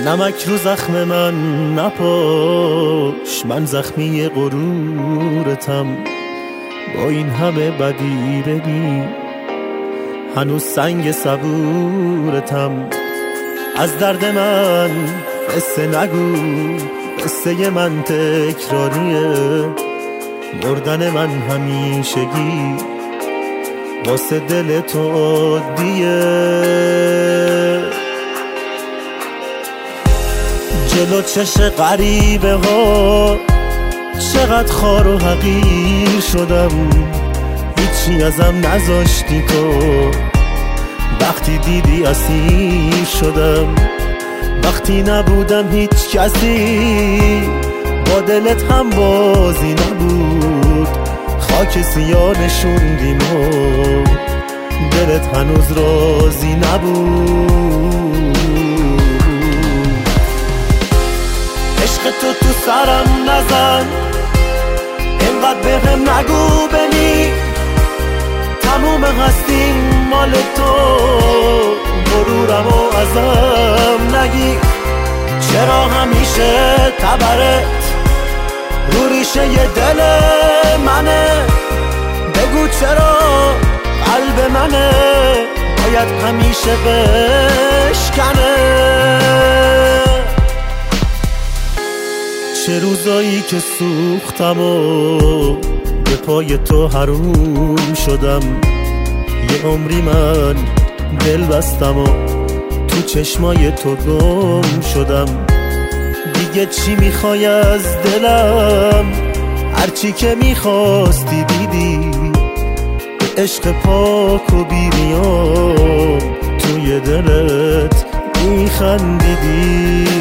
نمک رو زخم من نپاش، من زخمی غرورتم. با این همه بدی ببین هنوز سنگ صبورتم. از درد من قصه نگو، قصه من تکراریه. مردن من همیشگی واسه دل تو عادیه. جلو چش غریبه ها چقدر خار و حقیر شدم، هیچی ازم نذاشتی تو. وقتی دیدی اسیر شدم، وقتی نبودم هیچ کسی، با دلت هم بازی نبود. خاک سیاه نشوندیم و دلت هنوز راضی نبود. عشق تو سرم نزن، اینقدر بهم نگو بمی تموم هستیم مال تو. غرورمو ازم نگیر، چرا همیشه تبرت رو ریشه ی دل منه؟ بگو چرا قلب منه باید همیشه بشکنه؟ چه روزایی که سوختم و به پای تو حروم شدم. یه عمری من دل بستم و تو چشمای تو گم شدم. دیگه چی میخوای از دلم؟ هرچی که میخواستی دیدی، عشق پاک و بیریام توی دلت میخندیدی.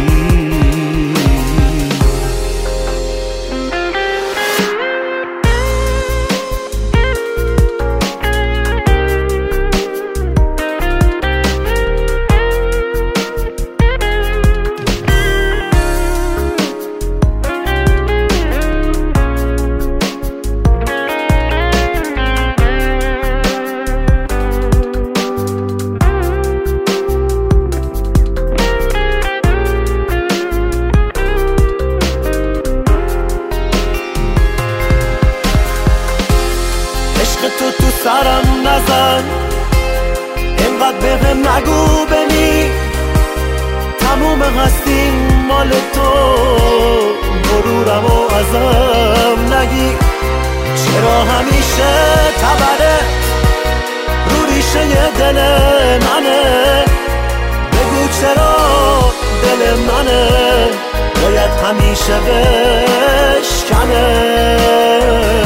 تو سرم نزن، اینقدر بهم نگو بمی تموم هستیم مال تو. غرورمو ازم نگیر، چرا همیشه تبره رو ریشه ی دل منه؟ بگو چرا دل منه باید همیشه بشکنه؟